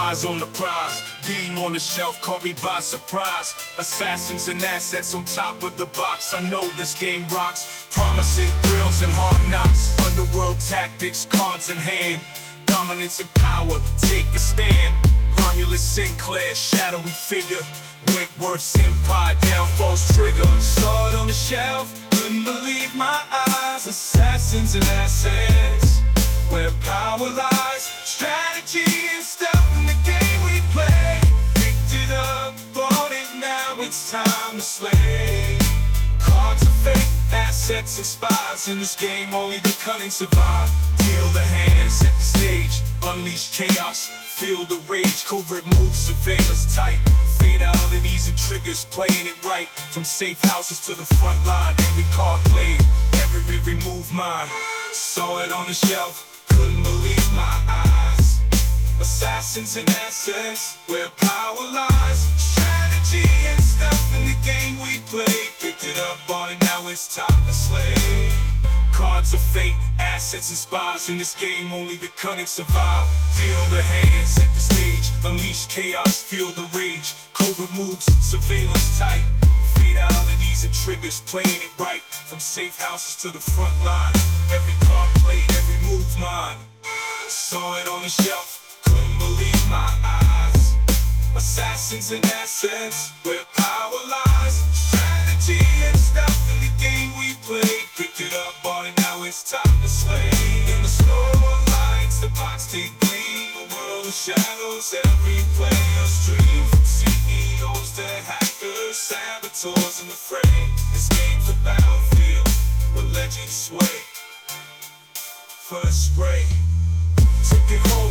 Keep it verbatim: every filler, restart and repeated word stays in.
Eyes on the prize, being on the shelf caught me by surprise. Assassins and assets on top of the box. I know this game rocks, promising thrills and hard knocks. Underworld tactics, cards in hand, dominance and power, take a stand. Romulus Sinclair, shadowy figure, Wentworth's empire, downfall's trigger. Saw it on the shelf, couldn't believe my eyes. Assassins and assets, where power lies. Strategy and stuff in the game we play. Picked it up, bought it, now it's time to slay. Cards of fate, assets and spies. In this game only the cunning survive. Deal the hand, set the stage, unleash chaos, feel the rage. Covert moves, surveillance tight, fatalities and triggers, playing it right. From safe houses to the front line, every card played, every every move mine. Saw it on the shelf, couldn't believe my eyes. Assassins and assets, where power lies. Strategy and stuff in the game we play. Picked it up, bought it, now it's time to slay. Cards of fate, assets and spies. In this game only the cunning survive. Deal the hand, set the stage, unleash chaos, feel the rage. Covert moves, surveillance tight, fatalities and triggers, playing it right. From safe houses to the front line, every card played, every move mine. Saw it on the shelf, couldn't believe my eyes. Assassins and assets, where power lies. Strategy and stuff in the game we play. Picked it up, bought it, now it's time to slay. In the slow lights, the box take gleam. A world of shadows, every player's dream. From C E Os to hackers, saboteurs in the fray. This game's a battlefield where legends sway. First spray, took it home.